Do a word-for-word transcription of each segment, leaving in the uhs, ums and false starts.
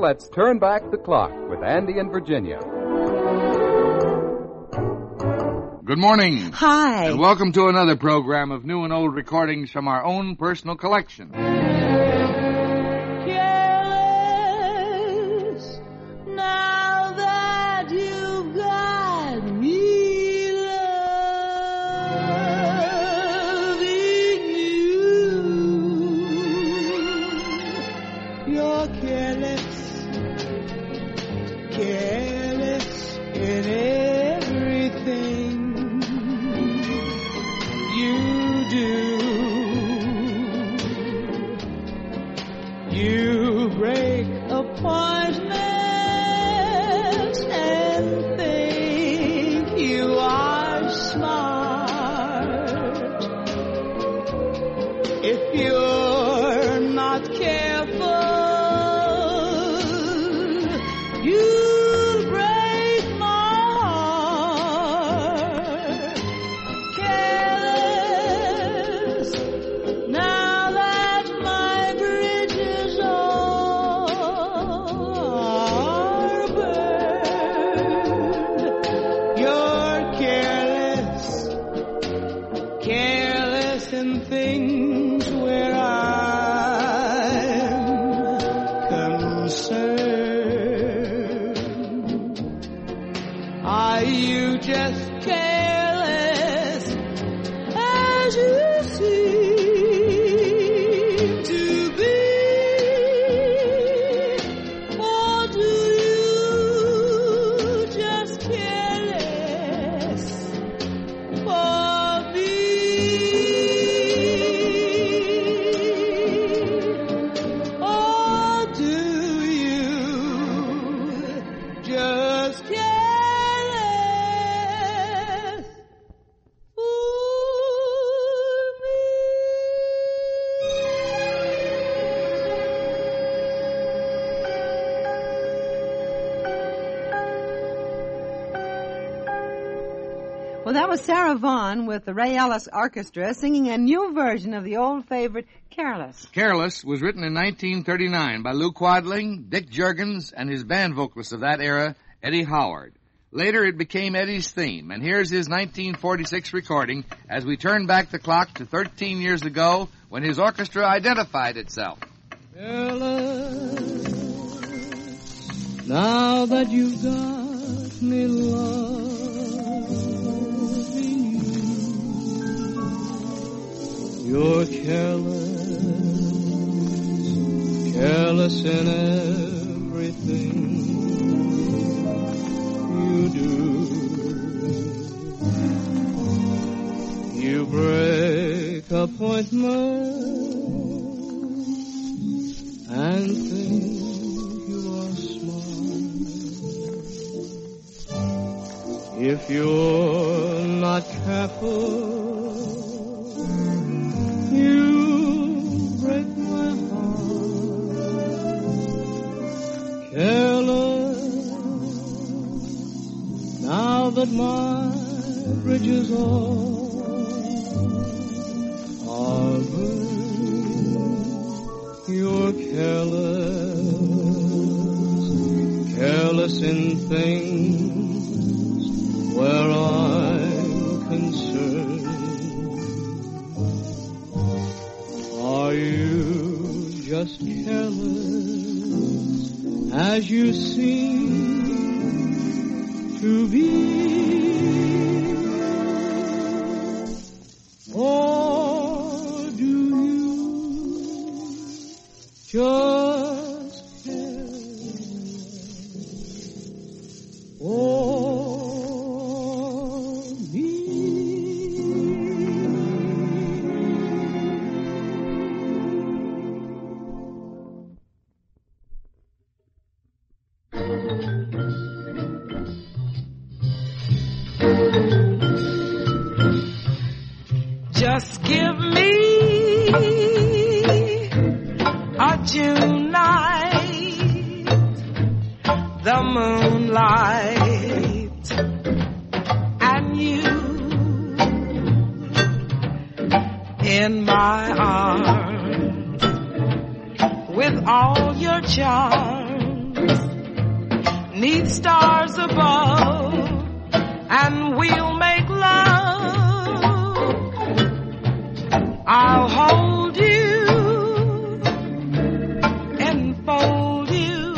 let's turn back the clock with Andy and Virginia. Good morning. Hi. And welcome to another program of new and old recordings from our own personal collection. Careless, now that you've got me loving you, you're careless, careless in everything you do. You break appointments and think you are smart. If you're not careful, you'll break my heart. Careless, now that my bridges are burned. You're careless, careless in things where I'm concerned. Are you just careless as you seem to be? Or do you just careless for me? Or do you just careless for me? Well, that was Sarah Vaughan with the Ray Ellis Orchestra singing a new version of the old favorite, Careless. Careless was written in nineteen thirty-nine by Lou Quadling, Dick Juergens, and his band vocalist of that era, Eddie Howard. Later it became Eddie's theme, and here's his nineteen forty-six recording as we turn back the clock to thirteen years ago when his orchestra identified itself. Careless, now that you've got me loving you, you're careless, careless in everything you do. You break appointments and think you are smart. If you're not careful, you break my heart. Careless, now that my bridges all are burned. You're careless, careless in things where I'm concerned. Are you just careless as you seem to be? Or do you just careless for me? Just give me a June night, the moonlight, and you in my arms with all your charms. 'neath stars above, and we'll make love. I'll hold you, enfold you,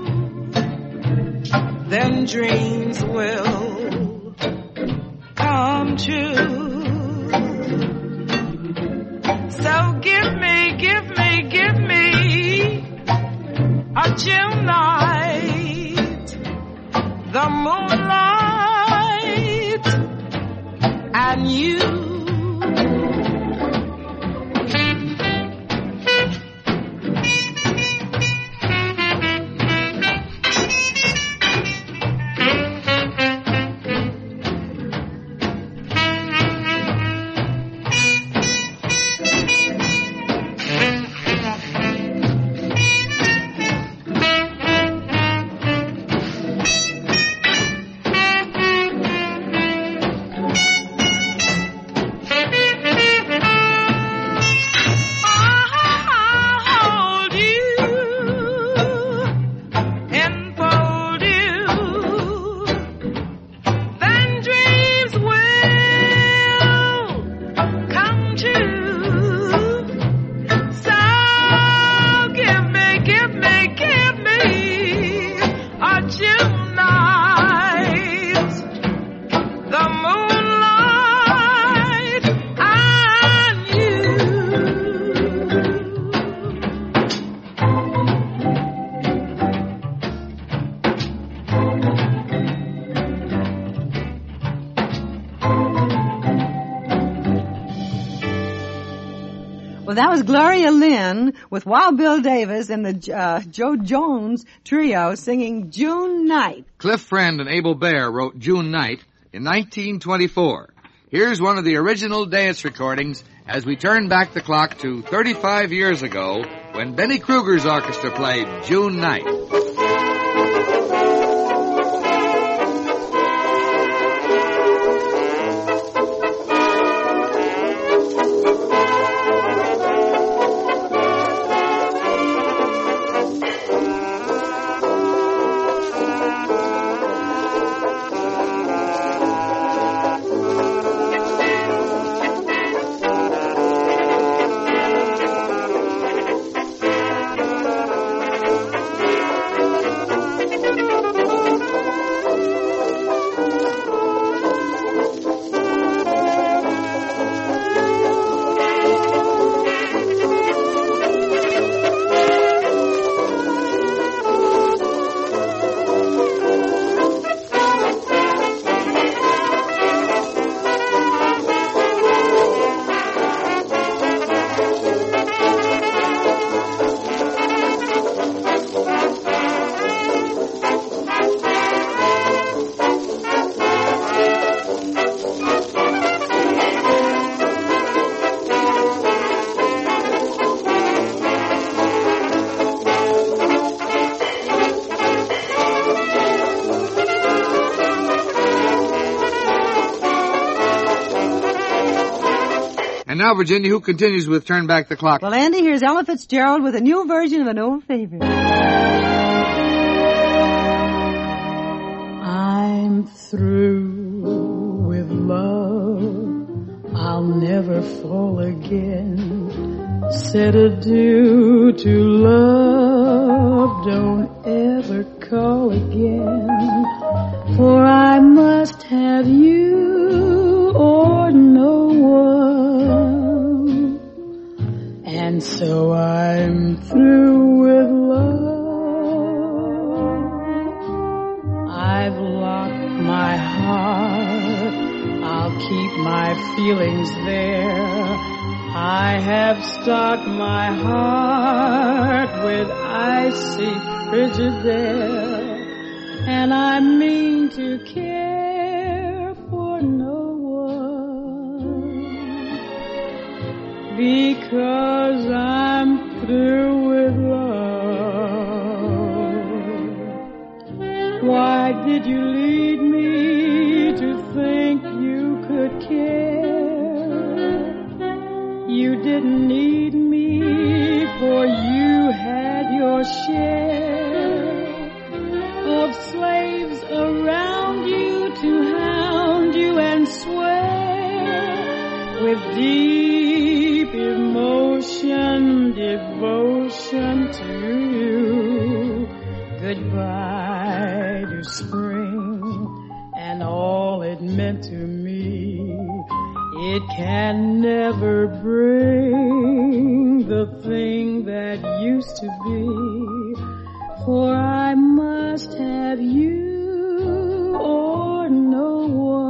then dreams will come true. So give me, give me, give me a June night, the moonlight, and you. Well, that was Gloria Lynn with Wild Bill Davis and the uh, Joe Jones Trio singing June Night. Cliff Friend and Abel Baer wrote June Night in nineteen twenty-four. Here's one of the original dance recordings as we turn back the clock to thirty-five years ago when Benny Kruger's orchestra played June Night. And now, Virginia, who continues with Turn Back the Clock? Well, Andy, here's Ella Fitzgerald with a new version of an old favorite. I'm through with love. I'll never fall again. Said adieu to love. Don't ever call again. For I must have you or no one. And so I'm through with love. I've locked my heart. I'll keep my feelings there. I have stocked my heart with icy Frigidaire. And I mean to care for no one, because I'm through with love. Why did you lead me to think you could care? You didn't need me, for you had your share of slave with deep emotion, devotion to you. Goodbye to spring and all it meant to me. It can never bring the thing that used to be, for I must have you or no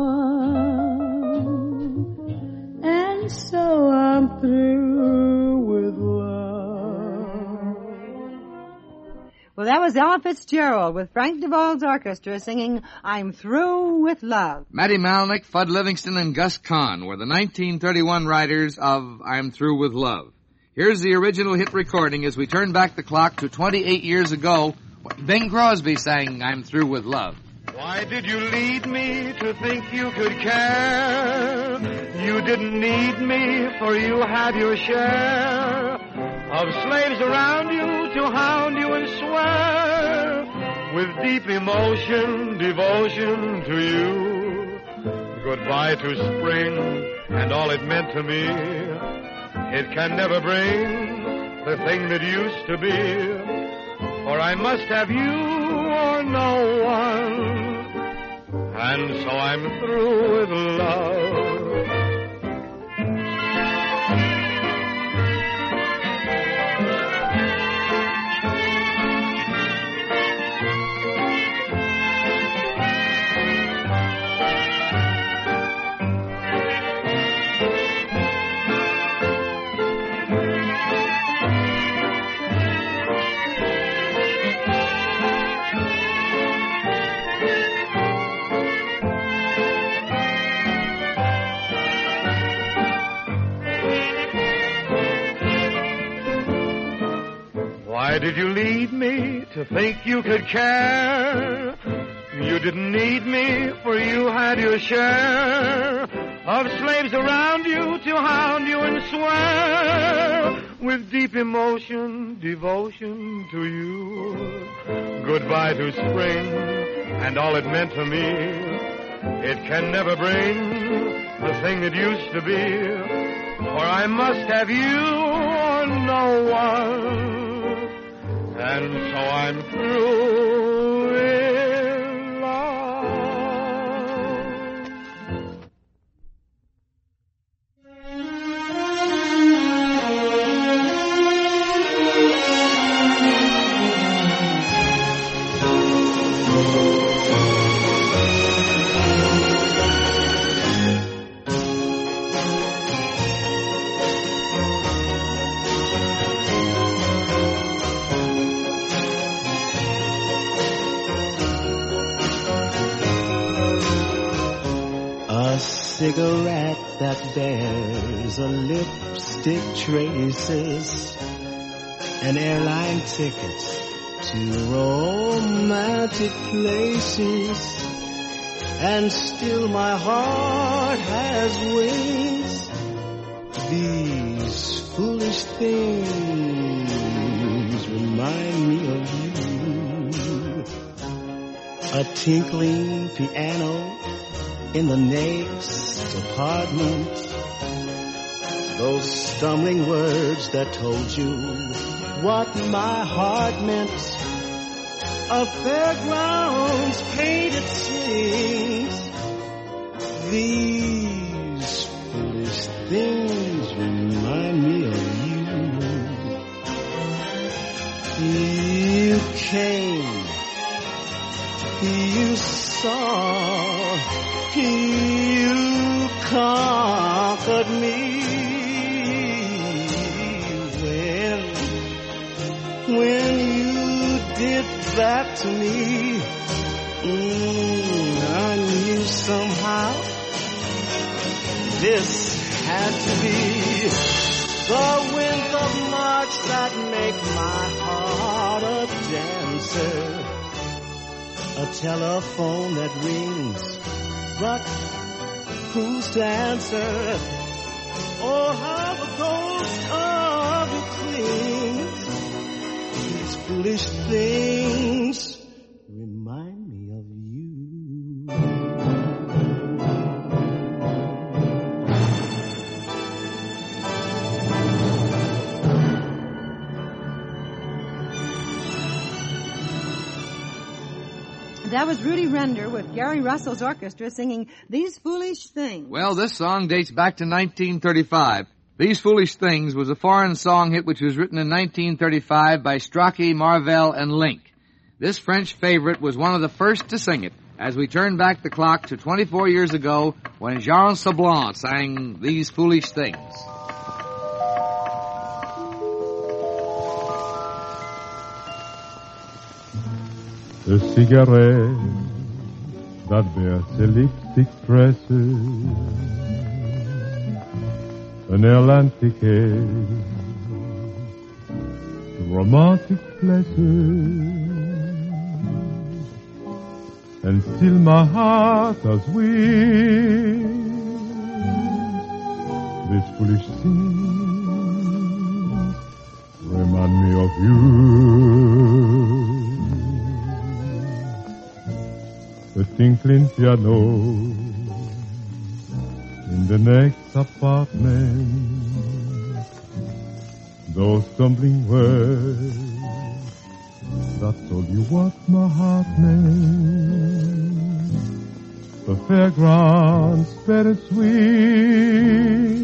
one, and so I'm through with love. Well, that was Ella Fitzgerald with Frank DeVol's orchestra singing I'm Through with Love. Matty Malnick, Fudd Livingston, and Gus Kahn were the nineteen thirty-one writers of I'm Through with Love. Here's the original hit recording as we turn back the clock to twenty-eight years ago. Bing Crosby sang I'm Through with Love. Why did you lead me to think you could care? You didn't need me, for you had your share of slaves around you to hound you and swear with deep emotion, devotion to you. Goodbye to spring and all it meant to me. It can never bring the thing that used to be, for I must have you or no one, and so I'm through with love. Why did you lead me to think you could care? You didn't need me, for you had your share of slaves around you to hound you and swear with deep emotion, devotion to you. Goodbye to spring and all it meant to me. It can never bring the thing that used to be, for I must have you or no one, and so I'm through with love. Cigarette that bears a lipstick traces, an airline ticket to romantic places, and still my heart has wings. These foolish things remind me of you. A tinkling piano in the next apartment, those stumbling words that told you what my heart meant, a fairground's painted scenes. These foolish things remind me of you. You came, you saw, you conquered me. When, when you did that to me, mm, I knew somehow this had to be the winds of March that make my heart a dancer, a telephone that rings, but who's to answer? Oh, how the ghost of you clings. These foolish things remind me of you. That was Rudy Render with Gary Russell's orchestra singing These Foolish Things. Well, this song dates back to nineteen thirty-five. These Foolish Things was a foreign song hit which was written in nineteen thirty-five by Strachey, Marvell, and Link. This French favorite was one of the first to sing it, as we turn back the clock to twenty-four years ago when Jean Sablon sang These Foolish Things. A cigarette that bears a lipstick tresses, an airline ticket to romantic places, and still my heart has wings. These foolish things remind me of you. The tinkling piano in the next apartment, those tumbling words that told you what my heart meant, the fairgrounds bittersweet,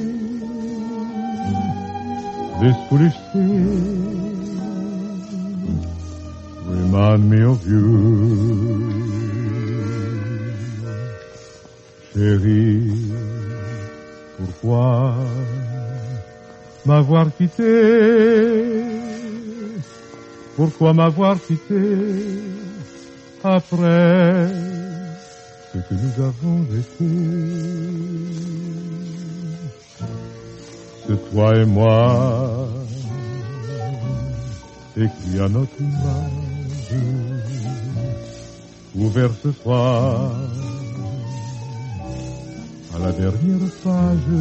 this foolish thing remind me of you. Chérie, pourquoi m'avoir quitté? Pourquoi m'avoir quitté après ce que nous avons été? C'est toi et moi écrit à notre image, ouvert ce soir à la dernière page.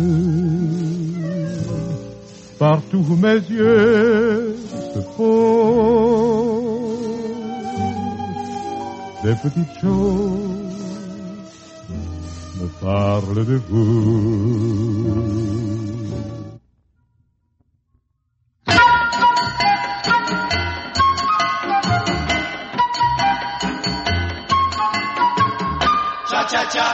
Partout où mes yeux se posent, des petites choses me parlent de vous. Cha-cha-cha.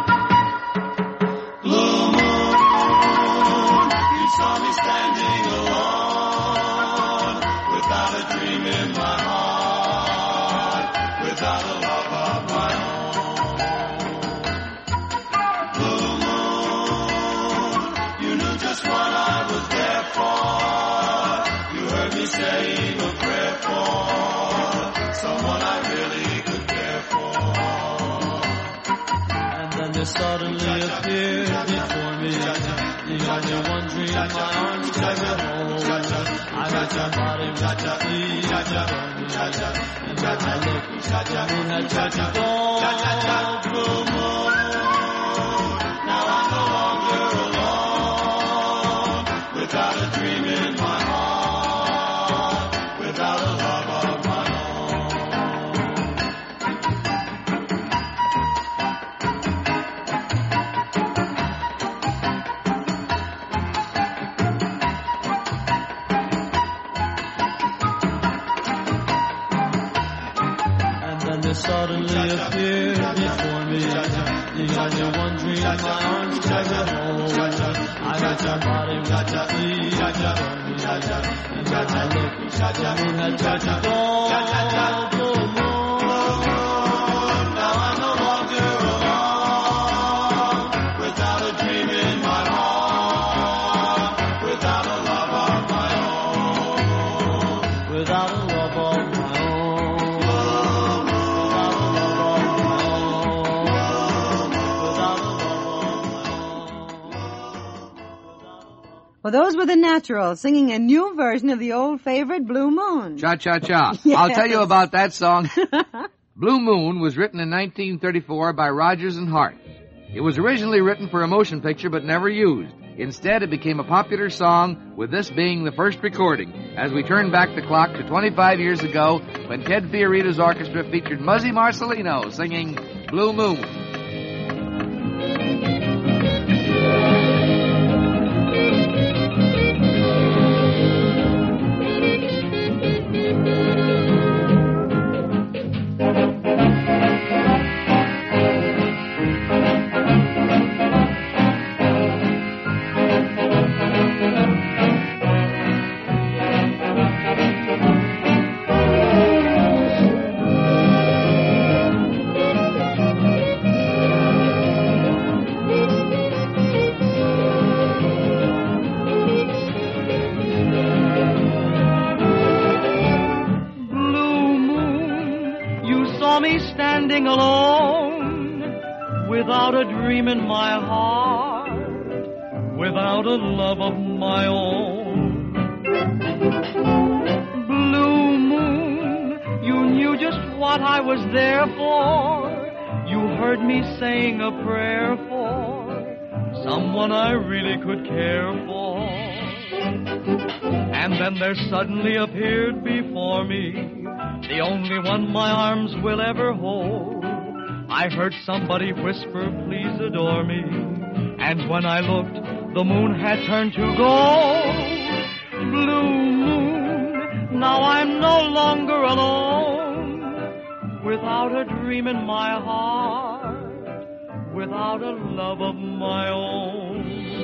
Blue moon, you saw me standing alone, without a dream in my heart, without a love of my own. Blue moon, you knew just what I was there for. You heard me saying a prayer for someone I really could care for. And then there suddenly appeared before me the only one dream my arms could hold. I heard somebody with the feet on me, and when I looked, the moon had turned to gold. Blue moon, now I'm no longer alone, without a dream in my heart, without a love of my suddenly appeared before me the only one dream my arms could hold. I heard somebody with the feet on me, and when I looked, the moon had turned to gold. Blue moon, now I'm no longer alone, without a dream in my heart, without a love of my own, without a love of my own. Well, those were the Naturals singing a new version of the old favorite Blue Moon. Cha-cha-cha. Yes. I'll tell you about that song. Blue Moon was written in nineteen thirty-four by Rodgers and Hart. It was originally written for a motion picture but never used. Instead, it became a popular song, with this being the first recording, as we turn back the clock to twenty-five years ago when Ted Fiorito's orchestra featured Muzzy Marcelino singing Blue Moon. me standing alone, without a dream in my heart, without a love of my own. Blue moon, you knew just what I was there for. You heard me saying a prayer for someone I really could care for. And then there suddenly appeared before me the only one my arms will ever hold. I heard somebody whisper, please adore me. And when I looked, the moon had turned to gold. Blue moon, now I'm no longer alone, without a dream in my heart, without a love of my own.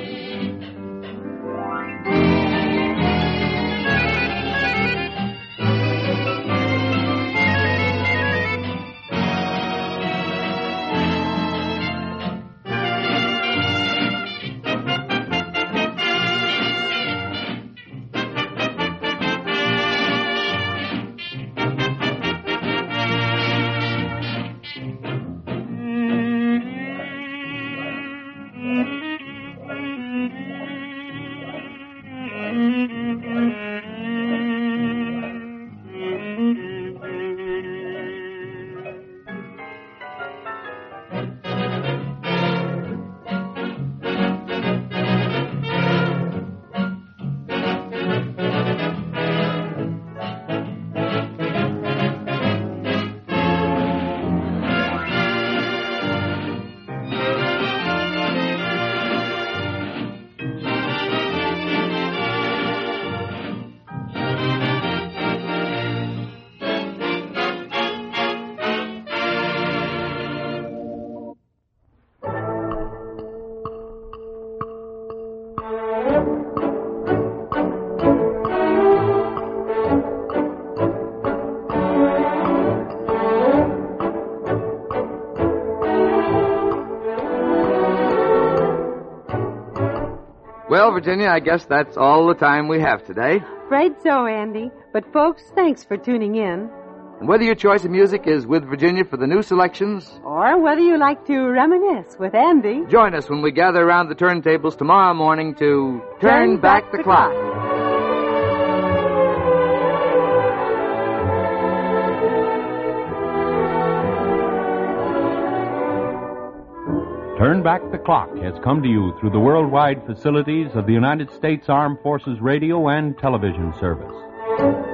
Well, Virginia, I guess that's all the time we have today. Afraid so, Andy. But, folks, thanks for tuning in. And whether your choice of music is with Virginia for the new selections, or whether you like to reminisce with Andy, join us when we gather around the turntables tomorrow morning to Turn, Turn Back, back the, the Clock. clock. Turn Back the Clock has come to you through the worldwide facilities of the United States Armed Forces Radio and Television Service.